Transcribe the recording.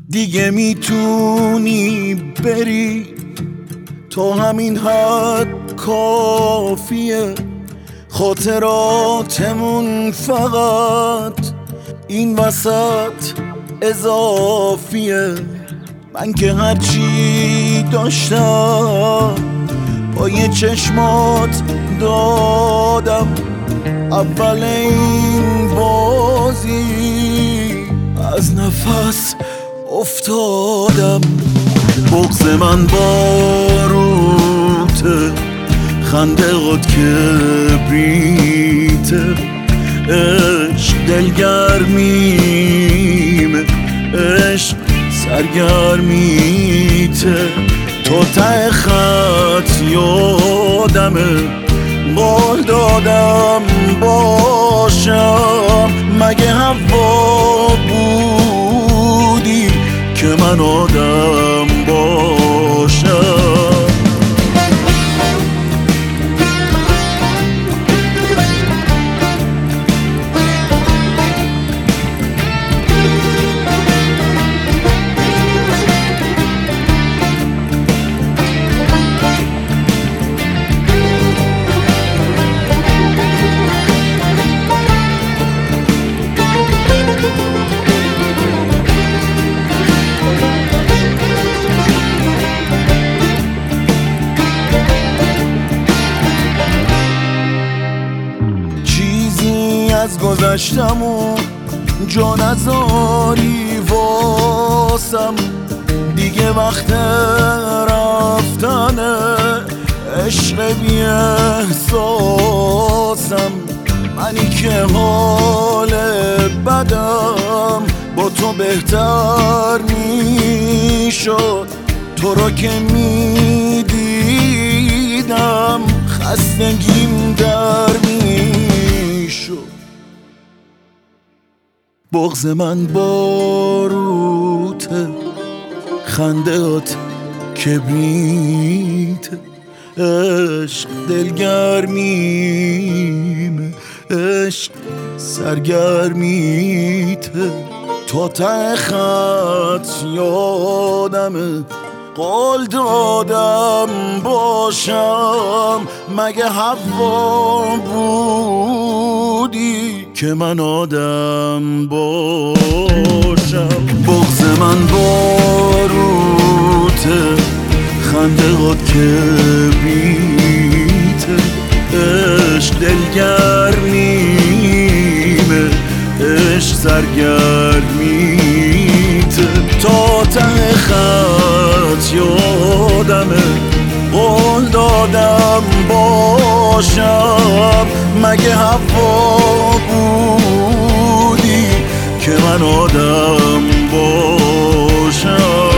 دیگه میتونی بری، تو همین حد کافیه. خاطراتمون فقط این وسط اضافیه. من که هرچی داشتم با یه چشمات دادم، اول این بازی از نفس افتادم. بغض من باروته، خنده هات کبریته. عشق دلگرمیمه، عشق سرگرمیته. تو ته خط یادمه، قول دادم باشم. مگه هوا بودی که من آدم باشم؟ از گذشتمون جا نذاری واسم، دیگه وقت رفتنه. عشق بی احساسم، منی که حال بدم با تو بهتر میشد. تو رو که میدیدم خستگیم در میشد. بغض من باروته، خنده هات کبریته. عشق دلگرمیمه، عشق سرگرمیته. تا ته خط یادمه، قول دادم باشم. مگه هوا بودی که من آدم باشم؟ بغض من باروته، خنده هات کبریته. عشق دلگرمیمه، عشق سرگرمیته. تا ته خط یادمه، قول دادم باشم. مگه هوا بودی که من آدم باشم؟